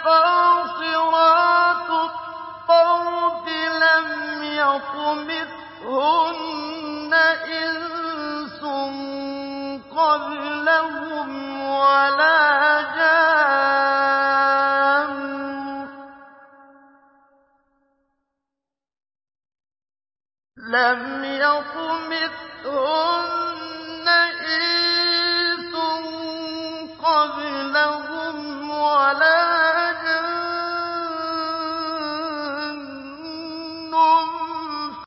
قَاصِرَاتُ الطَّرْفِ لَمْ يَطْمِثْهُنَّ إِنسٌ قَبْلَهُمْ وَلَا جَانٌّ